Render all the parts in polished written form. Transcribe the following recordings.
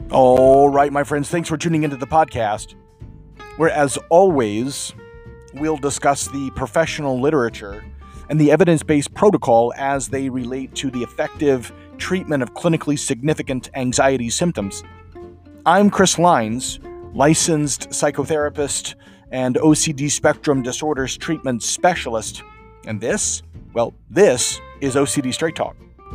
All right, my friends, thanks for tuning into the podcast, where, as always, we'll discuss the professional literature and the evidence-based protocol as they relate to the effective treatment of clinically significant anxiety symptoms. I'm Chris Lines, licensed psychotherapist and OCD spectrum disorders treatment specialist, and this is OCD Straight Talk.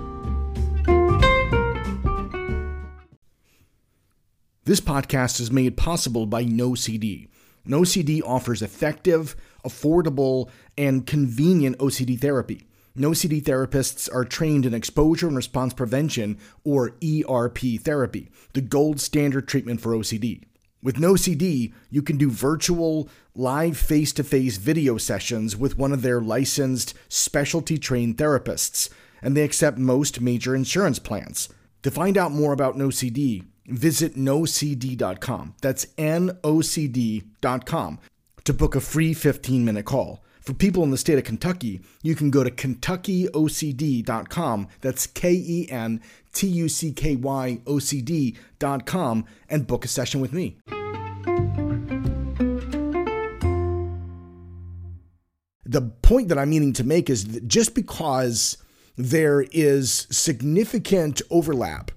This podcast is made possible by NoCD. NoCD offers effective, affordable, and convenient OCD therapy. NoCD therapists are trained in exposure and response prevention, or ERP therapy, the gold standard treatment for OCD. With NoCD, you can do virtual, live face-to-face video sessions with one of their licensed, specialty-trained therapists, and they accept most major insurance plans. To find out more about NoCD, visit nocd.com. That's NOCD.com to book a free 15-minute call. For people in the state of Kentucky, you can go to kentuckyocd.com. That's KENTUCKYOCD.com and book a session with me. The point that I'm meaning to make is that just because there is significant overlap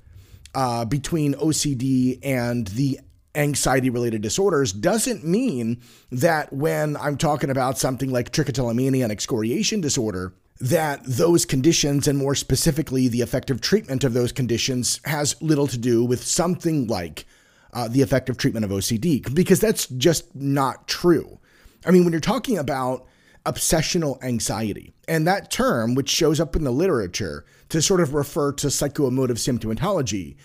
between OCD and the anxiety-related disorders doesn't mean that when I'm talking about something like trichotillomania and excoriation disorder, that those conditions, and more specifically the effective treatment of those conditions, has little to do with something like the effective treatment of OCD, because that's just not true. I mean, when you're talking about obsessional anxiety, and that term, which shows up in the literature to sort of refer to psychoemotive symptomatology,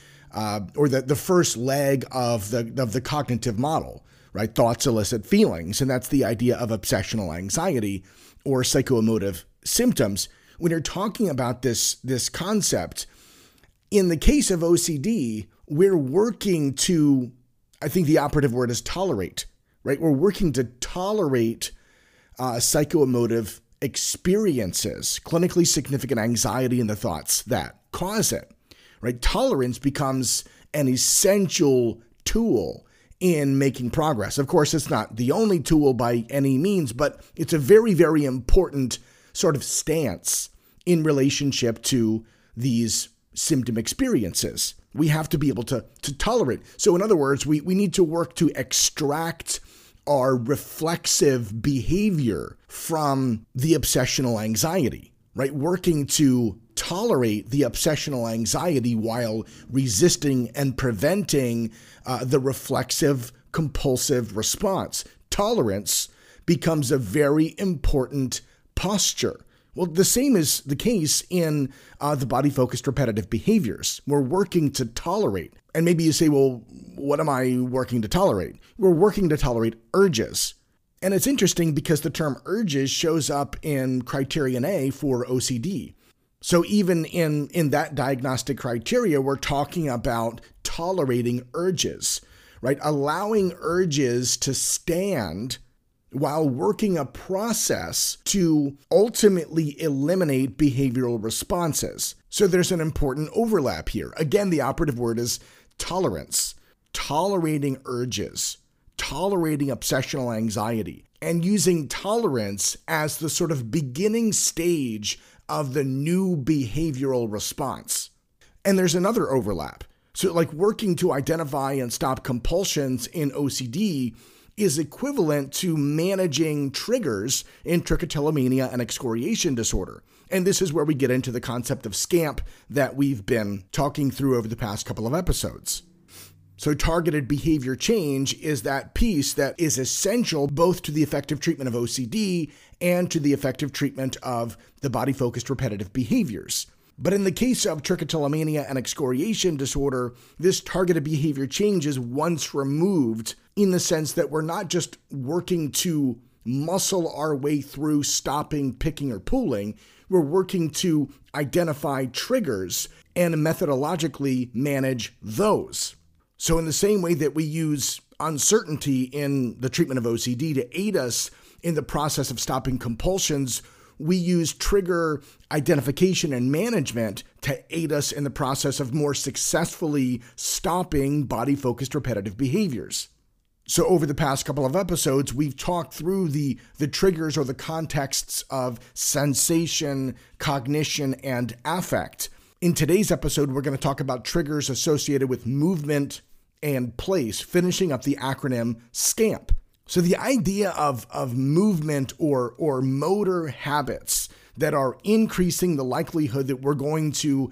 or the first leg of the cognitive model, right? Thoughts elicit feelings, and that's the idea of obsessional anxiety or psychoemotive symptoms. When you're talking about this concept, in the case of OCD, we're working to, I think the operative word is tolerate, right? We're working to tolerate psychoemotive experiences, clinically significant anxiety and the thoughts that cause it, right? Tolerance becomes an essential tool in making progress. Of course, it's not the only tool by any means, but it's a very, very important sort of stance in relationship to these symptom experiences. We have to be able to tolerate. So in other words, we need to work to extract our reflexive behavior from the obsessional anxiety, right? Working to tolerate the obsessional anxiety while resisting and preventing the reflexive compulsive response. Tolerance becomes a very important posture. Well, the same is the case in the body-focused repetitive behaviors. We're working to tolerate. And maybe you say, well, what am I working to tolerate? We're working to tolerate urges. And it's interesting because the term urges shows up in criterion A for OCD. So even in that diagnostic criteria, we're talking about tolerating urges, right? Allowing urges to stand while working a process to ultimately eliminate behavioral responses. So there's an important overlap here. Again, the operative word is tolerance, tolerating urges, tolerating obsessional anxiety, and using tolerance as the sort of beginning stage of the new behavioral response. And there's another overlap. So like working to identify and stop compulsions in OCD is equivalent to managing triggers in trichotillomania and excoriation disorder. And this is where we get into the concept of SCAMP that we've been talking through over the past couple of episodes. So targeted behavior change is that piece that is essential both to the effective treatment of OCD and to the effective treatment of the body-focused repetitive behaviors. But in the case of trichotillomania and excoriation disorder, this targeted behavior change is once removed in the sense that we're not just working to muscle our way through stopping, picking, or pulling. We're working to identify triggers and methodologically manage those. So in the same way that we use uncertainty in the treatment of OCD to aid us in the process of stopping compulsions, we use trigger identification and management to aid us in the process of more successfully stopping body-focused repetitive behaviors. So over the past couple of episodes, we've talked through the triggers or the contexts of sensation, cognition, and affect. In today's episode, we're going to talk about triggers associated with movement and place, finishing up the acronym SCAMP. So the idea of movement or motor habits that are increasing the likelihood that we're going to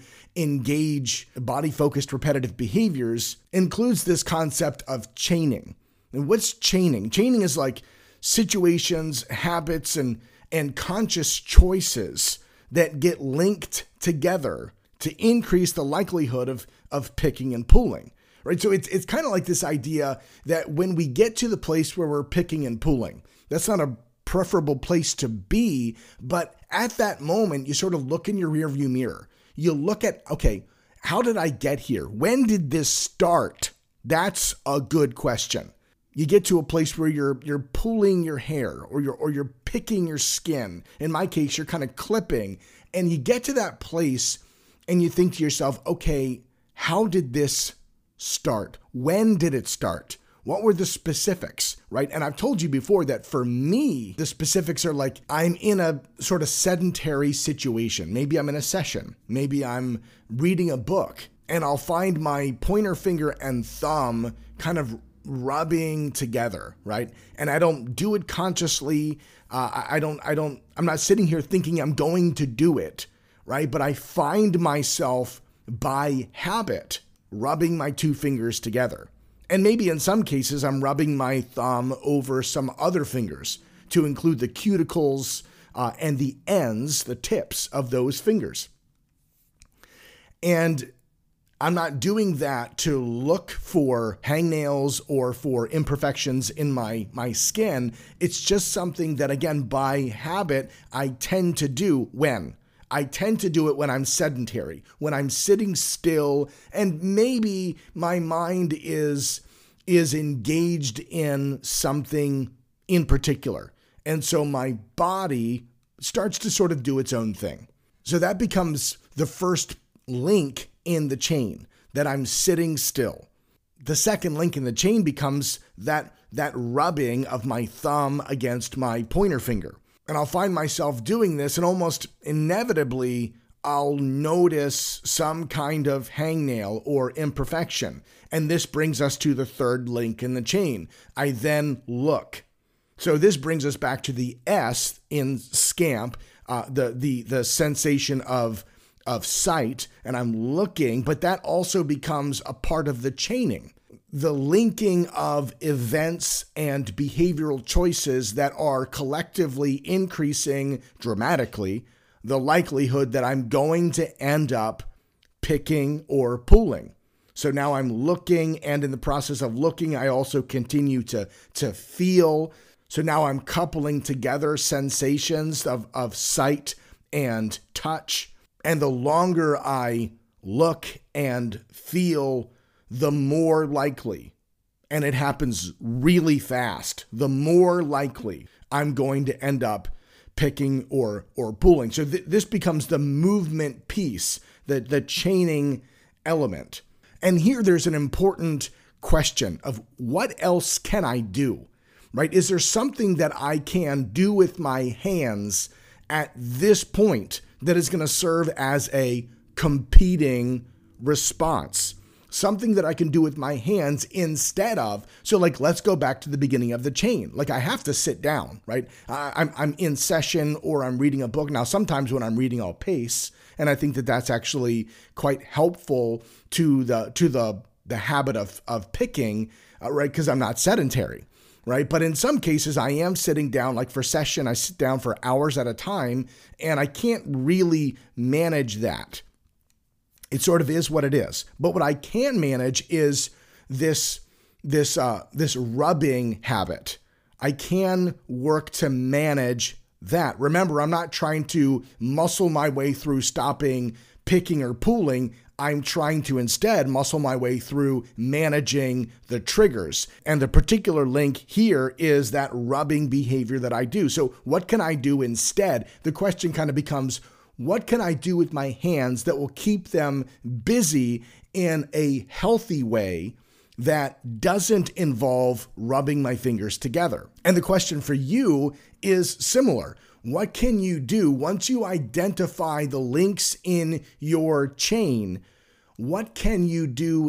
engage body-focused repetitive behaviors includes this concept of chaining. And what's chaining? Chaining is like situations, habits, and conscious choices that get linked together to increase the likelihood of picking and pulling, right? So it's kind of like this idea that when we get to the place where we're picking and pulling, that's not a preferable place to be, but at that moment, you sort of look in your rearview mirror. You look at, okay, how did I get here? When did this start? That's a good question. You get to a place where you're pulling your hair or you're picking your skin. In my case, you're kind of clipping, and you get to that place and you think to yourself, okay, how did this start? When did it start? What were the specifics, right? And I've told you before that for me, the specifics are like I'm in a sort of sedentary situation. Maybe I'm in a session. Maybe I'm reading a book, and I'll find my pointer finger and thumb kind of rubbing together, right? And I don't do it consciously. I'm not sitting here thinking I'm going to do it, right? But I find myself by habit rubbing my two fingers together. And maybe in some cases, I'm rubbing my thumb over some other fingers to include the cuticles and the ends, the tips of those fingers. And I'm not doing that to look for hangnails or for imperfections in my skin. It's just something that, again, by habit, I tend to do when? I tend to do it when I'm sedentary, when I'm sitting still, and maybe my mind is engaged in something in particular. And so my body starts to sort of do its own thing. So that becomes the first link in the chain, that I'm sitting still. The second link in the chain becomes that rubbing of my thumb against my pointer finger. And I'll find myself doing this, and almost inevitably, I'll notice some kind of hangnail or imperfection. And this brings us to the third link in the chain. I then look. So this brings us back to the S in SCAMP, the sensation of sight, and I'm looking, but that also becomes a part of the chaining. The linking of events and behavioral choices that are collectively increasing dramatically the likelihood that I'm going to end up picking or pulling. So now I'm looking, and in the process of looking, I also continue to feel. So now I'm coupling together sensations of sight and touch. And the longer I look and feel, the more likely, and it happens really fast, the more likely I'm going to end up picking or pulling. So this becomes the movement piece, the chaining element. And here there's an important question of what else can I do, right? Is there something that I can do with my hands at this point that is going to serve as a competing response? Something that I can do with my hands instead of, so like, let's go back to the beginning of the chain. Like I have to sit down, right? I'm in session or I'm reading a book. Now, sometimes when I'm reading, I'll pace. And I think that that's actually quite helpful to the habit of picking, right? Because I'm not sedentary, right? But in some cases, I am sitting down, like for session, I sit down for hours at a time, and I can't really manage that. It sort of is what it is. But what I can manage is this rubbing habit. I can work to manage that. Remember, I'm not trying to muscle my way through stopping picking or pulling. I'm trying to instead muscle my way through managing the triggers. And the particular link here is that rubbing behavior that I do. So what can I do instead? The question kind of becomes, what can I do with my hands that will keep them busy in a healthy way that doesn't involve rubbing my fingers together? And the question for you is similar. What can you do once you identify the links in your chain? What can you do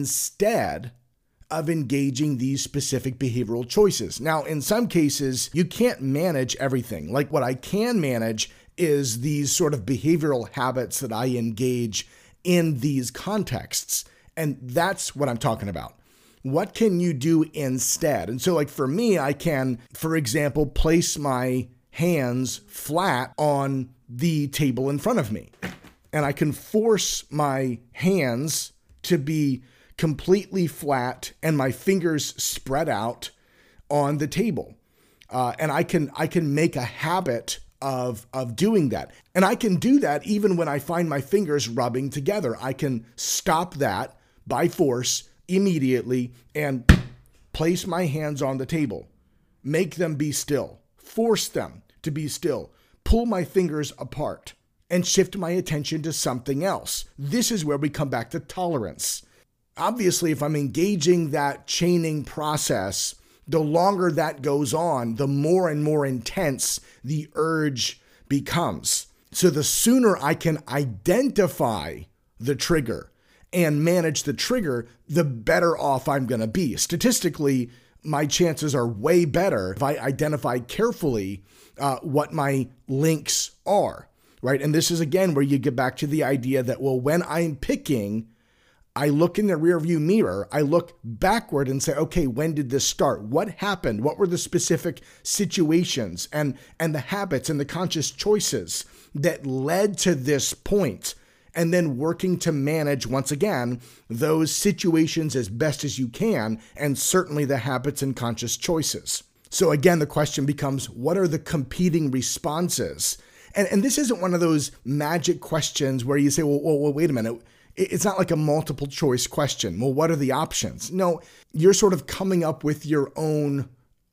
instead of engaging these specific behavioral choices? Now, in some cases, you can't manage everything. Like what I can manage is these sort of behavioral habits that I engage in these contexts. And that's what I'm talking about. What can you do instead? And so like for me, I can, for example, place my hands flat on the table in front of me. And I can force my hands to be completely flat and my fingers spread out on the table. And I can make a habit of doing that. And I can do that even when I find my fingers rubbing together. I can stop that by force immediately and place my hands on the table, make them be still, force them to be still, pull my fingers apart, and shift my attention to something else. This is where we come back to tolerance. Obviously, if I'm engaging that chaining process, the longer that goes on, the more and more intense the urge becomes. So the sooner I can identify the trigger and manage the trigger, the better off I'm going to be. Statistically, my chances are way better if I identify carefully what my links are, right? And this is, again, where you get back to the idea that, well, when I'm picking, I look in the rearview mirror, I look backward and say, okay, when did this start? What happened? What were the specific situations and the habits and the conscious choices that led to this point? And then working to manage, once again, those situations as best as you can, and certainly the habits and conscious choices. So again, the question becomes, what are the competing responses? And this isn't one of those magic questions where you say, well, wait a minute. It's not like a multiple choice question. Well, what are the options? No, you're sort of coming up with your own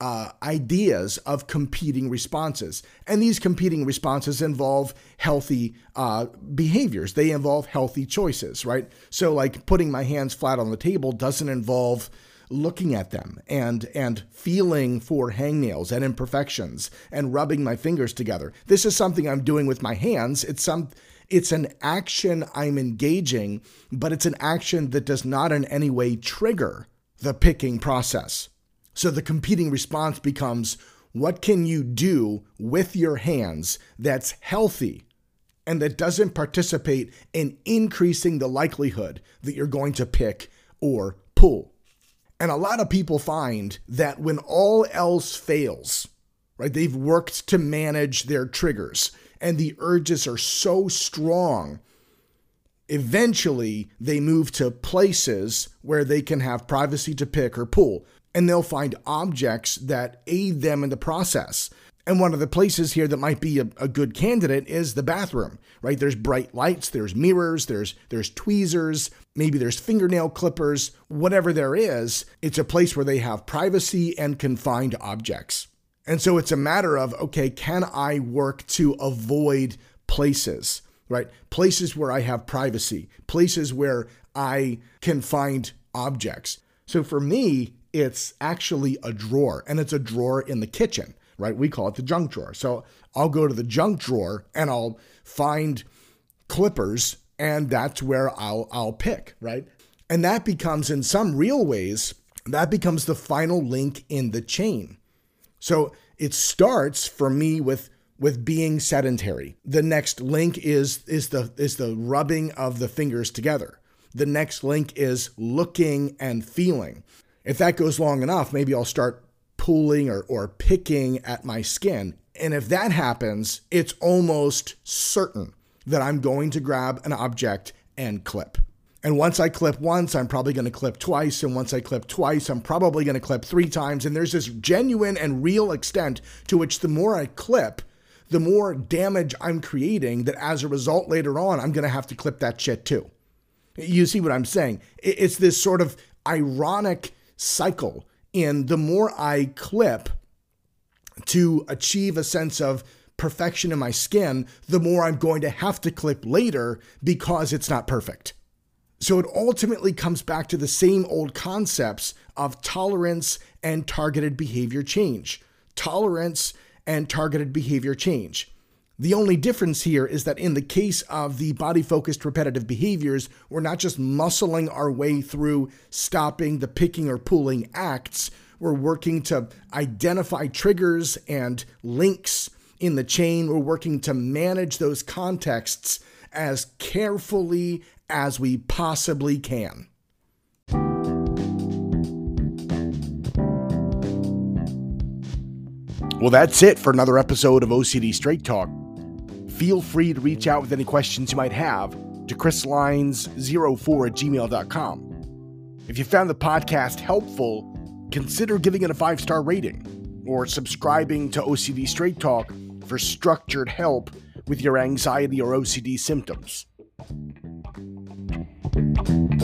ideas of competing responses. And these competing responses involve healthy behaviors. They involve healthy choices, right? So like putting my hands flat on the table doesn't involve looking at them and feeling for hangnails and imperfections and rubbing my fingers together. This is something I'm doing with my hands. It's an action I'm engaging, but it's an action that does not in any way trigger the picking process. So the competing response becomes, what can you do with your hands that's healthy and that doesn't participate in increasing the likelihood that you're going to pick or pull? And a lot of people find that when all else fails, right, they've worked to manage their triggers and the urges are so strong, eventually they move to places where they can have privacy to pick or pull. And they'll find objects that aid them in the process. And one of the places here that might be a good candidate is the bathroom, right? There's bright lights, there's mirrors, there's tweezers, maybe there's fingernail clippers, whatever there is, it's a place where they have privacy and can find objects. And so it's a matter of, okay, can I work to avoid places, right? Places where I have privacy, places where I can find objects. So for me, it's actually a drawer, and it's a drawer in the kitchen, right? We call it the junk drawer. So I'll go to the junk drawer and I'll find clippers, and that's where I'll pick, right? And that becomes, in some real ways, that becomes the final link in the chain. So it starts for me with being sedentary. The next link is the rubbing of the fingers together. The next link is looking and feeling. If that goes long enough, maybe I'll start pulling or picking at my skin. And if that happens, it's almost certain that I'm going to grab an object and clip. And once I clip once, I'm probably going to clip twice. And once I clip twice, I'm probably going to clip 3 times. And there's this genuine and real extent to which the more I clip, the more damage I'm creating that as a result later on, I'm going to have to clip that shit too. You see what I'm saying? It's this sort of ironic cycle in the more I clip to achieve a sense of perfection in my skin, the more I'm going to have to clip later because it's not perfect. So it ultimately comes back to the same old concepts of tolerance and targeted behavior change. Tolerance and targeted behavior change. The only difference here is that in the case of the body-focused repetitive behaviors, we're not just muscling our way through stopping the picking or pulling acts. We're working to identify triggers and links in the chain. We're working to manage those contexts as carefully as we possibly can. Well, that's it for another episode of OCD Straight Talk. Feel free to reach out with any questions you might have to chrislines04@gmail.com. If you found the podcast helpful, consider giving it a 5-star rating or subscribing to OCD Straight Talk for structured help with your anxiety or OCD symptoms.